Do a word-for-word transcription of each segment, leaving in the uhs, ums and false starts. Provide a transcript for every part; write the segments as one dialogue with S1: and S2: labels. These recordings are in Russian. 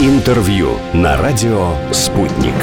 S1: Интервью на радио «Спутник».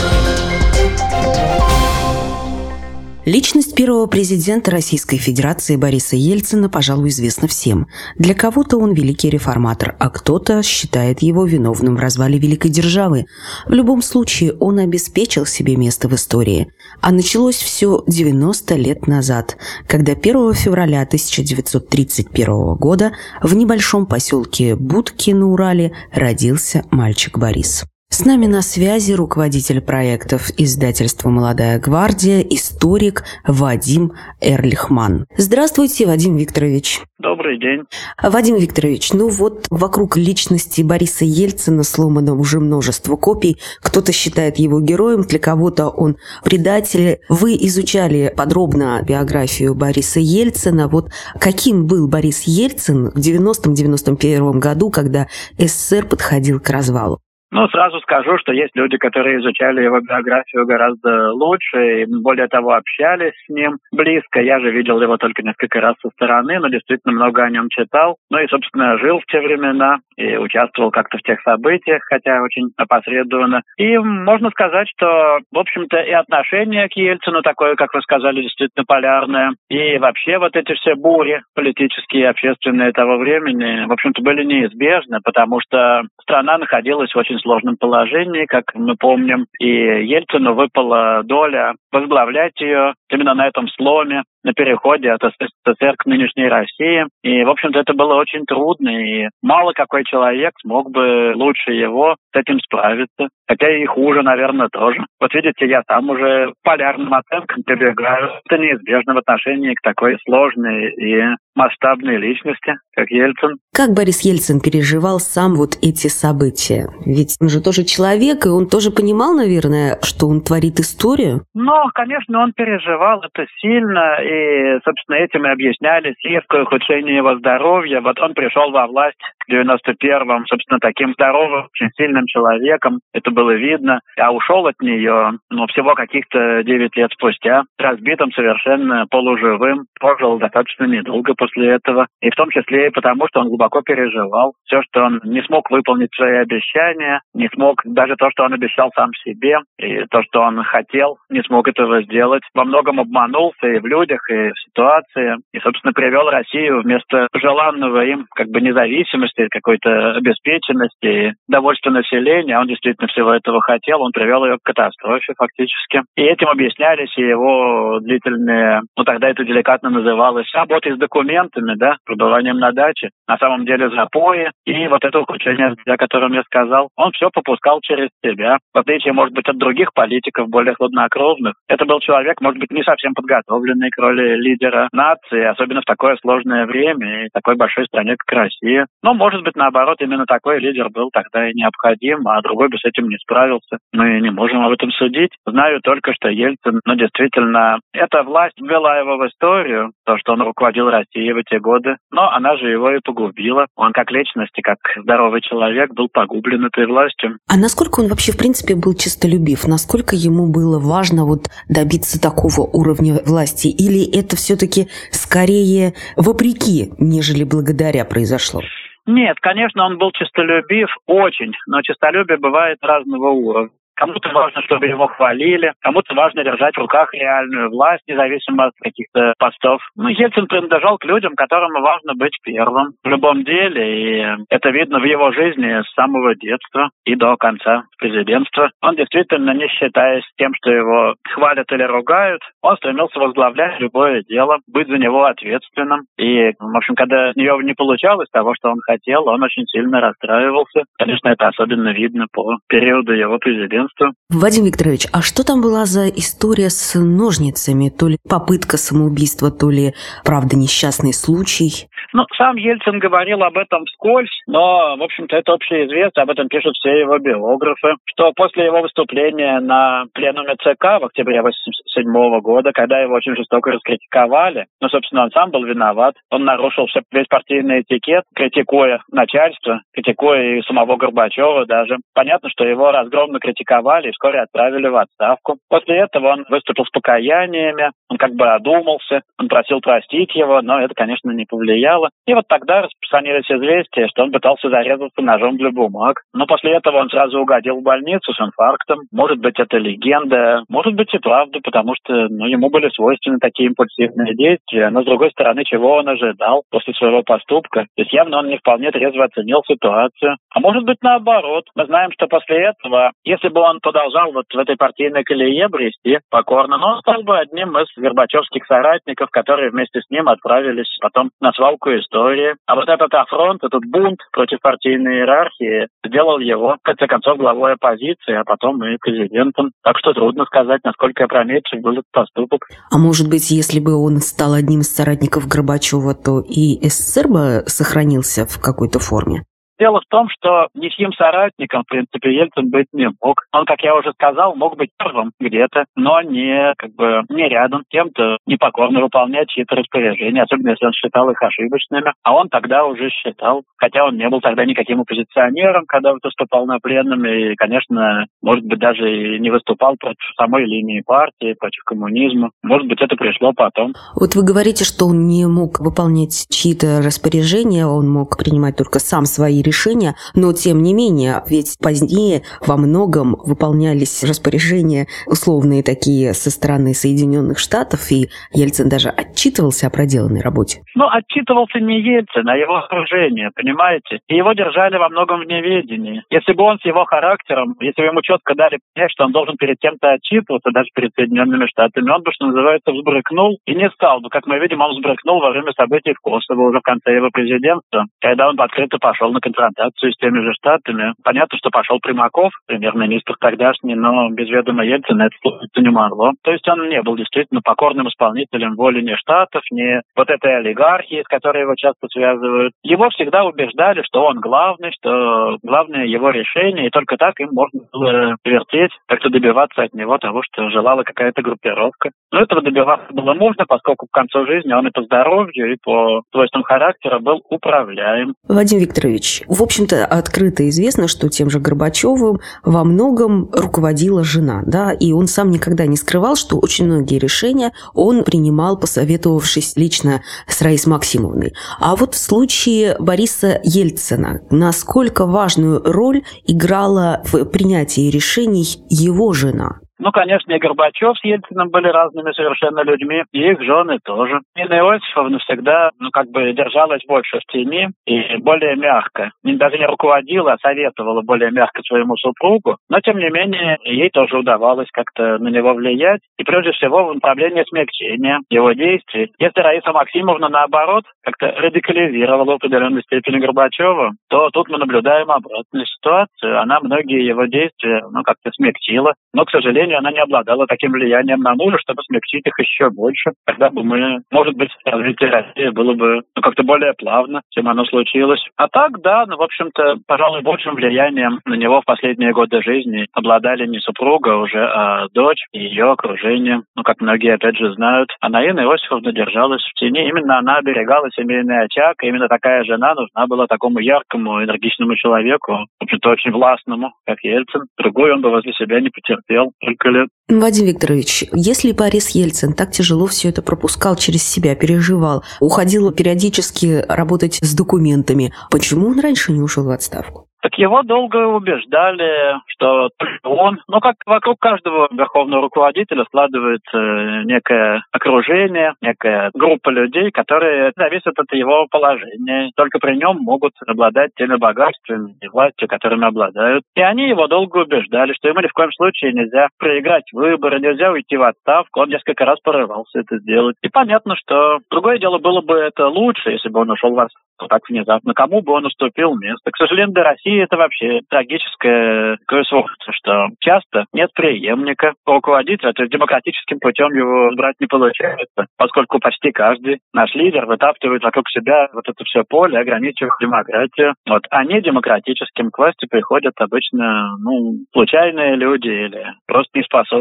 S2: Личность первого президента Российской Федерации Бориса Ельцина, пожалуй, известна всем. Для кого-то он великий реформатор, а кто-то считает его виновным в развале великой державы. В любом случае, он обеспечил себе место в истории. А началось все девяносто лет назад, когда первого февраля тысяча девятьсот тридцать первого года в небольшом поселке Будки на Урале родился мальчик Борис. С нами на связи руководитель проектов издательства «Молодая гвардия», историк Вадим Эрлихман. Здравствуйте, Вадим Викторович.
S3: Добрый день.
S2: Вадим Викторович, ну вот вокруг личности Бориса Ельцина сломано уже множество копий. Кто-то считает его героем, для кого-то он предатель. Вы изучали подробно биографию Бориса Ельцина. Вот каким был Борис Ельцин в девяностом — девяносто первом году, когда СССР подходил к развалу?
S3: Ну, сразу скажу, что есть люди, которые изучали его биографию гораздо лучше и, более того, общались с ним близко. Я же видел его только несколько раз со стороны, но действительно много о нем читал. Ну и, собственно, жил в те времена и участвовал как-то в тех событиях, хотя очень опосредованно. И можно сказать, что, в общем-то, и отношение к Ельцину такое, как вы сказали, действительно полярное. И вообще вот эти все бури политические и общественные того времени, в общем-то, были неизбежны, потому что страна находилась в очень сложном положении, как мы помним, и Ельцину выпала доля возглавлять ее именно на этом сломе, на переходе от СССР к нынешней России. И, в общем-то, это было очень трудно, и мало какой человек смог бы лучше его с этим справиться. Хотя и хуже, наверное, тоже. Вот видите, я там уже полярным оценкам прибегаю. Это неизбежно в отношении к такой сложной и масштабной личности, как Ельцин.
S2: Как Борис Ельцин переживал сам вот эти события? Ведь он же тоже человек, и он тоже понимал, наверное, что он творит историю?
S3: Ну, конечно, он переживал это сильно, и, собственно, этим и объяснялись резкое ухудшение его здоровья. Вот он пришел во власть в девяносто первом, собственно, таким здоровым, очень сильным человеком. Это было видно. А ушел от нее, ну, всего каких-то девять лет спустя, разбитым совершенно, полуживым. Пожил достаточно недолго после этого. И в том числе и потому, что он глубоко переживал. Все, что он не смог выполнить свои обещания, не смог даже то, что он обещал сам себе, и то, что он хотел, не смог этого сделать. Во многом обманулся и в людях, и в ситуации. И, собственно, привел Россию вместо желанного им как бы независимости, какой-то обеспеченности, довольства населения. Он действительно всего этого хотел. Он привел ее к катастрофе фактически. И этим объяснялись и его длительные, ну тогда это деликатно называлось, работой с документами, да, пребыванием на даче. На самом деле запои и вот это ухудшение, о котором я сказал. Он все попускал через себя. В отличие, может быть, от других политиков, более хладнокровных. Это был человек, может быть, не совсем подготовленный к роли лидера нации, особенно в такое сложное время и такой большой стране, как Россия. Но, может быть, наоборот, именно такой лидер был тогда и необходим, а другой бы с этим не справился. Мы не можем об этом судить. Знаю только, что Ельцин, ну, действительно, эта власть ввела его в историю, то, что он руководил Россией в эти годы, но она же его и погубила. Он как личность и как здоровый человек был погублен этой властью.
S2: А насколько он вообще, в принципе, был честолюбив? Насколько ему было важно вот добиться такого уровня власти? Или это все-таки скорее вопреки, нежели благодаря произошло?
S3: Нет, конечно, он был честолюбив очень, но честолюбие бывает разного уровня. Кому-то важно, чтобы его хвалили, кому-то важно держать в руках реальную власть, независимо от каких-то постов. Ну, Ельцин принадлежал к людям, которым важно быть первым в любом деле, и это видно в его жизни с самого детства и до конца президентства. Он действительно, не считаясь тем, что его хвалят или ругают, он стремился возглавлять любое дело, быть за него ответственным. И, в общем, когда у него не получалось того, что он хотел, он очень сильно расстраивался. Конечно, это особенно видно по периоду его президентства.
S2: Вадим Викторович, а что там была за история с ножницами? То ли попытка самоубийства, то ли, правда, несчастный случай?
S3: Ну, сам Ельцин говорил об этом вскользь, но, в общем-то, это общеизвестно, об этом пишут все его биографы, что после его выступления на пленуме ЦК в октябре восемьдесят седьмого года, когда его очень жестоко раскритиковали, ну, собственно, он сам был виноват, он нарушил весь партийный этикет, критикуя начальство, критикуя и самого Горбачева даже. Понятно, что его разгромно критиковали и вскоре отправили в отставку. После этого он выступил с покаяниями, он как бы одумался, он просил простить его, но это, конечно, не повлияло. дело. И вот тогда распространились известия, что он пытался зарезаться ножом для бумаг. Но после этого он сразу угодил в больницу с инфарктом. Может быть, это легенда, может быть и правда, потому что ну, ему были свойственны такие импульсивные действия. Но, с другой стороны, чего он ожидал после своего поступка? То есть явно он не вполне трезво оценил ситуацию. А может быть, наоборот. Мы знаем, что после этого, если бы он продолжал вот в этой партийной колее брести покорно, но он стал бы одним из горбачевских соратников, которые вместе с ним отправились потом на свалку истории. А вот этот афронт, этот бунт против партийной иерархии сделал его, в конце концов, главой оппозиции, а потом и президентом. Так что трудно сказать, насколько опрометчив был этот поступок.
S2: А может быть, если бы он стал одним из соратников Горбачева, то и СССР бы сохранился в какой-то форме?
S3: Дело в том, что ничьим соратником, в принципе, Ельцин быть не мог. Он, как я уже сказал, мог быть первым где-то, но не, как бы, не рядом с кем-то, непокорно выполнять чьи-то распоряжения, особенно если он считал их ошибочными. А он тогда уже считал, хотя он не был тогда никаким оппозиционером, когда выступал на пленуме, и, конечно, может быть, даже и не выступал против самой линии партии, против коммунизма. Может быть, это пришло потом.
S2: Вот вы говорите, что он не мог выполнять чьи-то распоряжения, он мог принимать только сам свои решения. решения, но тем не менее, ведь позднее во многом выполнялись распоряжения условные такие со стороны Соединенных Штатов, и Ельцин даже отчитывался о проделанной работе.
S3: Ну, отчитывался не Ельцин, а его окружение, понимаете? И его держали во многом в неведении. Если бы он с его характером, если бы ему четко дали понять, что он должен перед кем-то отчитываться, даже перед Соединенными Штатами, он бы, что называется, взбрыкнул и не стал бы. Как мы видим, он взбрыкнул во время событий в Косово уже в конце его президентства, когда он открыто пошел на конфронтацию с теми же Штатами. Понятно, что пошел Примаков, премьер-министр тогдашний, но без ведома Ельцина это случиться не могло. То есть он не был действительно покорным исполнителем воли ни Штатов, ни вот этой олигархии, с которой его часто связывают. Его всегда убеждали, что он главный, что главное его решение, и только так им можно было вертеть, как-то добиваться от него того, что желала какая-то группировка. Но этого добиваться было можно, поскольку к концу жизни он и по здоровью, и по свойствам характера был управляем.
S2: Вадим Викторович, в общем-то, открыто известно, что тем же Горбачевым во многом руководила жена, да, и он сам никогда не скрывал, что очень многие решения он принимал, посоветовавшись лично с Раисой Максимовной. А вот в случае Бориса Ельцина, насколько важную роль играла в принятии решений его жена?
S3: Ну, конечно, и Горбачев с Ельциным были разными совершенно людьми, и их жены тоже. Нина Иосифовна всегда, ну, как бы держалась больше в тени и более мягко. Даже не руководила, а советовала более мягко своему супругу. Но, тем не менее, ей тоже удавалось как-то на него влиять. И, прежде всего, в направлении смягчения его действий. Если Раиса Максимовна, наоборот, как-то радикализировала в определенной степени Горбачева, то тут мы наблюдаем обратную ситуацию. Она многие его действия, ну, как-то смягчила. Но, к сожалению, она не обладала таким влиянием на мужа, чтобы смягчить их еще больше. Тогда бы мы, может быть, развитие России было бы ну, как-то более плавно, чем оно случилось. А так, да, ну, в общем-то, пожалуй, большим влиянием на него в последние годы жизни обладали не супруга уже, а дочь и ее окружение. Ну, как многие, опять же, знают, а Нина Иосифовна держалась в тени. Именно она оберегала семейный очаг, и именно такая жена нужна была такому яркому, энергичному человеку, в общем-то, очень властному, как Ельцин. Другой он бы возле себя не потерпел. Лет.
S2: Вадим Викторович, если Борис Ельцин так тяжело все это пропускал через себя, переживал, уходил периодически работать с документами, почему он раньше не ушел в отставку?
S3: Так его долго убеждали, что он, ну как вокруг каждого верховного руководителя складывается некое окружение, некая группа людей, которые зависят от его положения. Только при нем могут обладать теми богатствами и властью, которыми обладают. И они его долго убеждали, что ему ни в коем случае нельзя проиграть выборы, нельзя уйти в отставку. Он несколько раз порывался это сделать. И понятно, что другое дело было бы это лучше, если бы он ушел в отставку так внезапно. Кому бы он уступил место? К сожалению, для России это вообще трагическое такое свойство, что часто нет преемника руководителя, то есть демократическим путем его брать не получается, поскольку почти каждый наш лидер вытаптывает вокруг себя вот это все поле, ограничивая демократию. Вот. А не демократическим к власти приходят обычно ну, случайные люди или просто неспособные.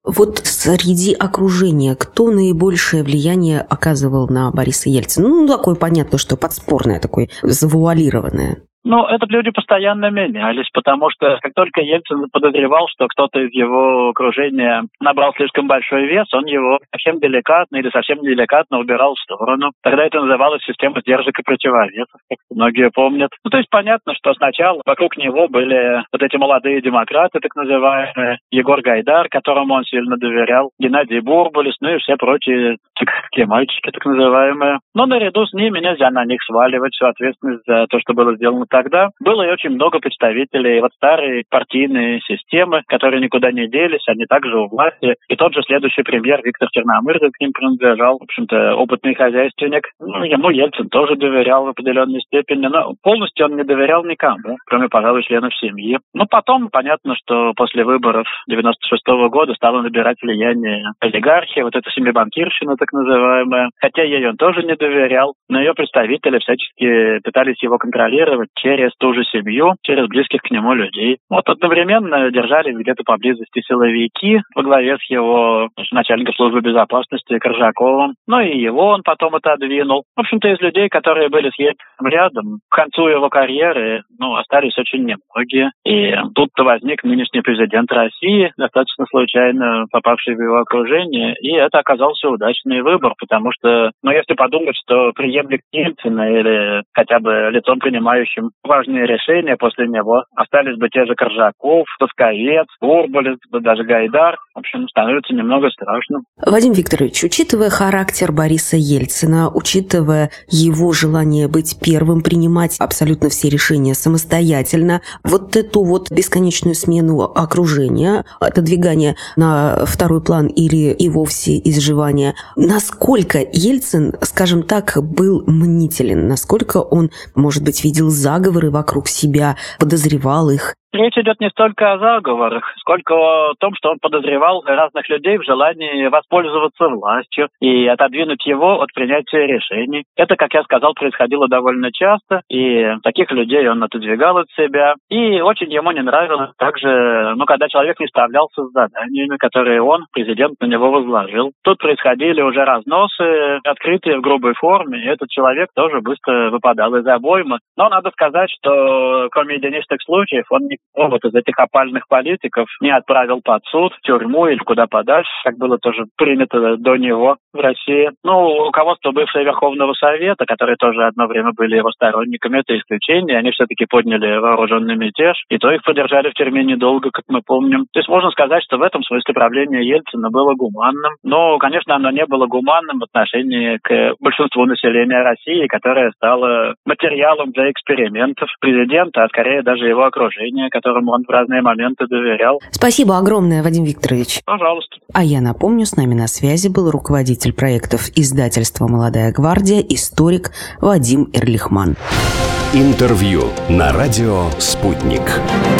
S2: Вот среди окружения кто наибольшее влияние оказывал на Бориса Ельцина? Ну, такое понятно, что подспорное, такое завуалированное.
S3: Ну, это люди постоянно менялись, потому что как только Ельцин подозревал, что кто-то из его окружения набрал слишком большой вес, он его совсем деликатно или совсем деликатно убирал в сторону. Тогда это называлось система сдержек и противовесов, как многие помнят. Ну, то есть понятно, что сначала вокруг него были вот эти молодые демократы, так называемые, Егор Гайдар, которому он сильно доверял, Геннадий Бурбулис, ну и все прочие такие мальчики, так называемые. Но наряду с ними нельзя на них сваливать всю ответственность за то, что было сделано тогда. Было и очень много представителей вот старой партийной системы, которые никуда не делись, они также у власти. И тот же следующий премьер Виктор Черномырдин к ним принадлежал, в общем-то, опытный хозяйственник. Ну, ему Ельцин тоже доверял в определенной степени, но полностью он не доверял никому, кроме, пожалуй, членов семьи. Но потом понятно, что после выборов девяносто шестого года стало набирать влияние олигархия, вот эта семибанкирщина так называемая. Хотя ей он тоже не доверял, но ее представители всячески пытались его контролировать через ту же семью, через близких к нему людей. Вот одновременно держали где-то поблизости силовики во главе с его начальником службы безопасности Коржаковым. Ну и его он потом отодвинул. В общем-то, из людей, которые были с Ельциным рядом, к концу его карьеры, ну, остались очень немногие. И тут-то возник нынешний президент России, достаточно случайно попавший в его окружение, и это оказался удачный выбор, потому что, ну, если подумать, что преемник Ельцина или хотя бы лицом, принимающим важные решения после него, остались бы те же Коржаков, Тосковец, Бурбулис, даже Гайдар. В общем, становится немного страшно.
S2: Вадим Викторович, учитывая характер Бориса Ельцина, учитывая его желание быть первым, принимать абсолютно все решения самостоятельно, вот эту вот бесконечную смену окружения, отодвигание на второй план или и вовсе изживание, насколько Ельцин, скажем так, был мнителен, насколько он, может быть, видел заговоры вокруг себя, подозревал их?
S3: Речь идет не столько о заговорах, сколько о том, что он подозревал разных людей в желании воспользоваться властью и отодвинуть его от принятия решений. Это, как я сказал, происходило довольно часто, и таких людей он отодвигал от себя. И очень ему не нравилось также, ну, когда человек не справлялся с заданиями, которые он, президент, на него возложил. Тут происходили уже разносы, открытые в грубой форме, и этот человек тоже быстро выпадал из обоймы. Но надо сказать, что кроме единичных случаев, он не вот из этих опальных политиков не отправил под суд, в тюрьму или куда подальше, как было тоже принято до него в России. Ну, руководство бывшего Верховного Совета, которые тоже одно время были его сторонниками, это исключение. Они все-таки подняли вооруженный мятеж, и то их подержали в тюрьме недолго, как мы помним. То есть можно сказать, что в этом смысле правление Ельцина было гуманным. Но, конечно, оно не было гуманным в отношении к большинству населения России, которое стало материалом для экспериментов президента, а скорее даже его окружения, которому он в разные моменты доверял.
S2: Спасибо огромное, Вадим Викторович.
S3: Пожалуйста.
S2: А я напомню, с нами на связи был руководитель проектов издательства «Молодая гвардия», историк Вадим Эрлихман.
S1: Интервью на радио «Спутник».